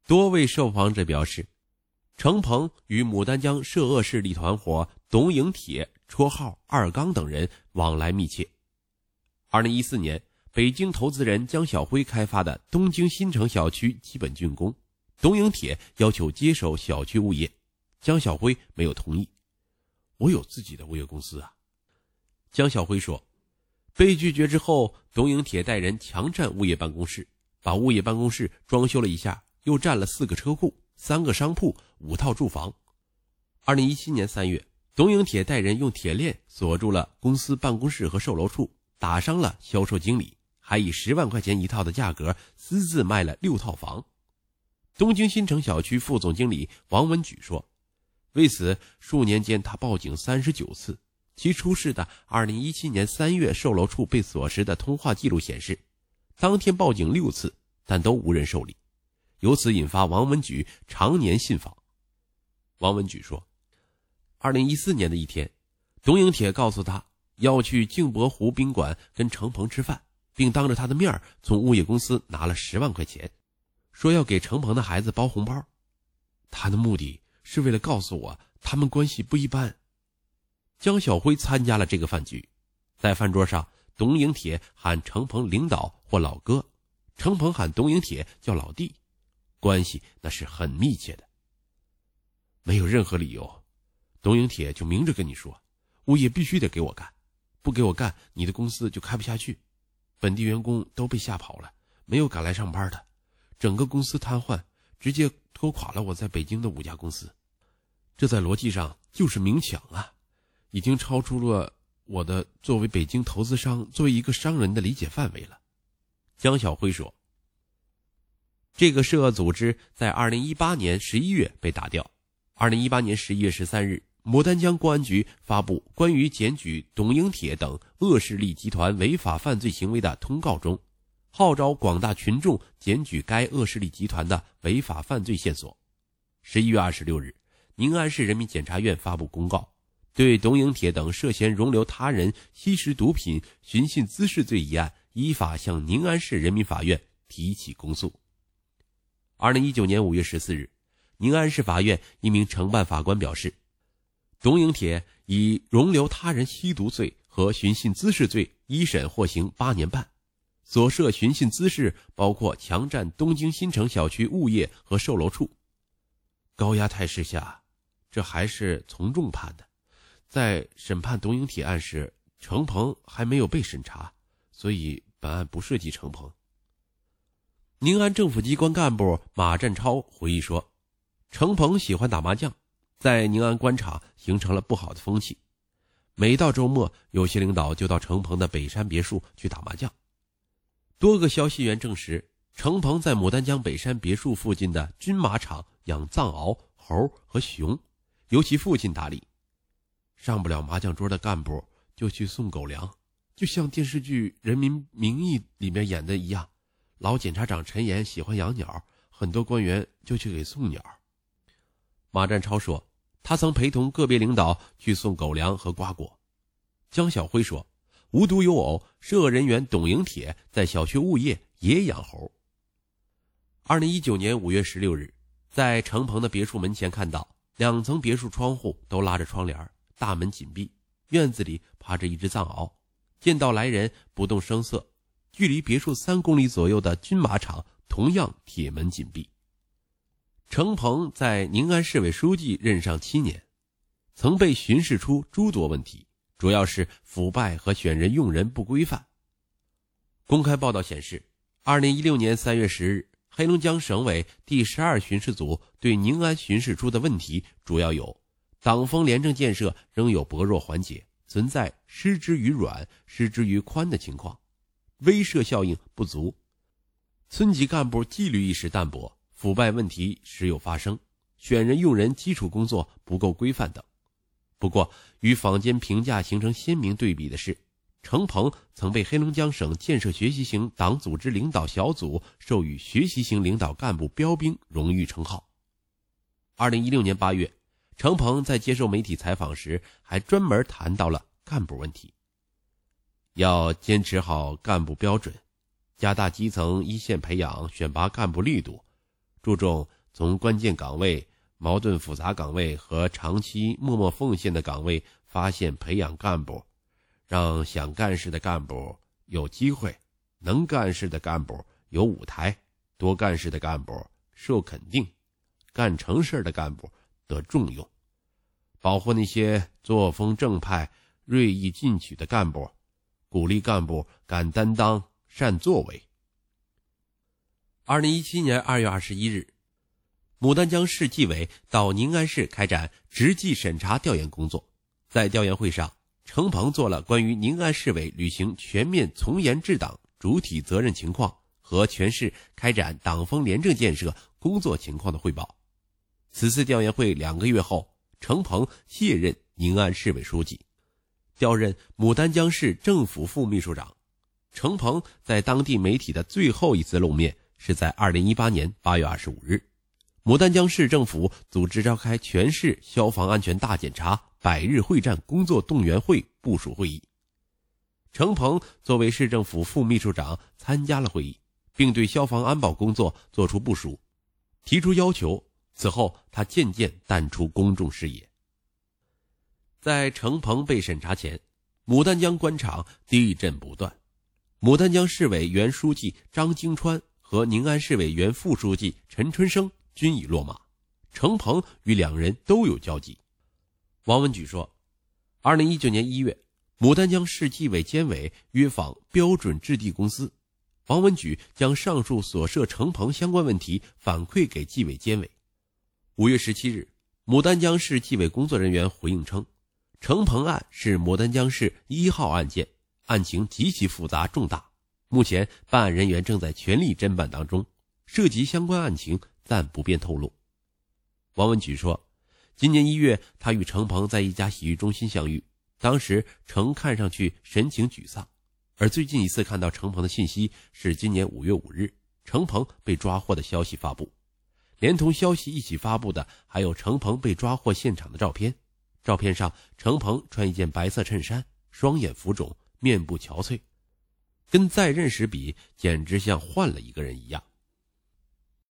多位受访者表示，程鹏与牡丹江涉恶势力团伙董颖铁绰号二刚等人往来密切。2014年，北京投资人江晓辉开发的东京新城小区基本竣工，董颖铁要求接手小区物业，江晓辉没有同意。我有自己的物业公司啊。江晓辉说，被拒绝之后，董颖铁带人强占物业办公室，把物业办公室装修了一下，又占了4个车库、3个商铺、5套住房。2017年3月，董颖铁带人用铁链锁住了公司办公室和售楼处，打伤了销售经理，还以10万块钱一套的价格私自卖了6套房。东京新城小区副总经理王文举说，为此数年间他报警39次，其出示的2017年3月售楼处被锁时的通话记录显示，当天报警6次，但都无人受理，由此引发王文举常年信访。王文举说，2014年的一天，董颖铁告诉他要去镜泊湖宾馆跟程鹏吃饭，并当着他的面从物业公司拿了10万块钱，说要给程鹏的孩子包红包。他的目的是为了告诉我他们关系不一般。江晓辉参加了这个饭局，在饭桌上，董颖铁喊程鹏领导或老哥，程鹏喊董颖铁叫老弟，关系那是很密切的。没有任何理由，董颖铁就明着跟你说，物业必须得给我干，不给我干，你的公司就开不下去。本地员工都被吓跑了，没有赶来上班的，整个公司瘫痪，直接拖垮了我在北京的5家公司。这在逻辑上就是明抢啊，已经超出了我的作为北京投资商、作为一个商人的理解范围了。江晓辉说，这个涉恶组织在2018年11月被打掉。2018年11月13日，牡丹江公安局发布关于检举董颖铁等恶势力集团违法犯罪行为的通告中，号召广大群众检举该恶势力集团的违法犯罪线索。11月26日，宁安市人民检察院发布公告，对董颖铁等涉嫌容留他人吸食毒品、寻衅滋事罪一案，依法向宁安市人民法院提起公诉。2019年5月14日，宁安市法院一名承办法官表示，董颖铁以容留他人吸毒罪和寻衅滋事罪一审获刑8年半，所涉寻衅滋事包括强占东京新城小区物业和售楼处。高压态势下，这还是从重判的。在审判董颖铁案时，程鹏还没有被审查，所以本案不涉及程鹏。宁安政府机关干部马占超回忆说，程鹏喜欢打麻将，在宁安官场形成了不好的风气。每到周末，有些领导就到程鹏的北山别墅去打麻将。多个消息源证实，程鹏在牡丹江北山别墅附近的军马场养藏獒、猴和熊，由其父亲打理。上不了麻将桌的干部就去送狗粮，就像电视剧《人民名义》里面演的一样，老检察长陈岩喜欢养鸟，很多官员就去给送鸟。马占超说，他曾陪同个别领导去送狗粮和瓜果。江晓辉说，无独有偶，涉恶人员董颖铁在小区物业也养猴。2019年5月16日，在程鹏的别墅门前看到2层别墅窗户都拉着窗帘，大门紧闭，院子里趴着一只藏獒，见到来人不动声色。距离别墅3公里左右的军马场同样铁门紧闭。程鹏在宁安市委书记任上7年，曾被巡视出诸多问题，主要是腐败和选人用人不规范。公开报道显示，2016年3月10日，黑龙江省委第12巡视组对宁安巡视出的问题主要有：党风廉政建设仍有薄弱环节，存在失之于软、失之于宽的情况，威慑效应不足，村级干部纪律意识淡薄，腐败问题时有发生，选人用人基础工作不够规范等。不过，与坊间评价形成鲜明对比的是，程鹏曾被黑龙江省建设学习型党组织领导小组授予学习型领导干部标兵荣誉称号。2016年8月，程鹏在接受媒体采访时还专门谈到了干部问题，要坚持好干部标准，加大基层一线培养选拔干部力度，注重从关键岗位、矛盾复杂岗位和长期默默奉献的岗位发现培养干部，让想干事的干部有机会，能干事的干部有舞台，多干事的干部受肯定，干成事的干部得重用，保护那些作风正派、锐意进取的干部，鼓励干部敢担当、善作为。2017年2月21日，牡丹江市纪委到宁安市开展执纪审查调研工作。在调研会上，程鹏做了关于宁安市委履行全面从严治党主体责任情况和全市开展党风廉政建设工作情况的汇报。此次调研会2个月后，程鹏卸任宁安市委书记，调任牡丹江市政府副秘书长。程鹏在当地媒体的最后一次露面是在2018年8月25日，牡丹江市政府组织召开全市消防安全大检查100日会战工作动员会部署会议。程鹏作为市政府副秘书长参加了会议，并对消防安保工作作出部署，提出要求。此后他渐渐淡出公众视野。在程鹏被审查前，牡丹江官场地震不断。牡丹江市委原书记张京川和宁安市委原副书记陈春生均已落马，程鹏与两人都有交集。王文举说，2019年1月，牡丹江市纪委监委约访标准质地公司，王文举将上述所涉程鹏相关问题反馈给纪委监委。5月17日，牡丹江市纪委工作人员回应称，程鹏案是牡丹江市1号案件，案情极其复杂重大，目前办案人员正在全力侦办当中，涉及相关案情暂不便透露。王文举说，今年1月他与程鹏在一家洗浴中心相遇，当时程看上去神情沮丧，而最近一次看到程鹏的信息是今年5月5日程鹏被抓获的消息发布，连同消息一起发布的还有程鹏被抓获现场的照片。照片上程鹏穿一件白色衬衫，双眼浮肿，面部憔悴，跟在任时比简直像换了一个人一样。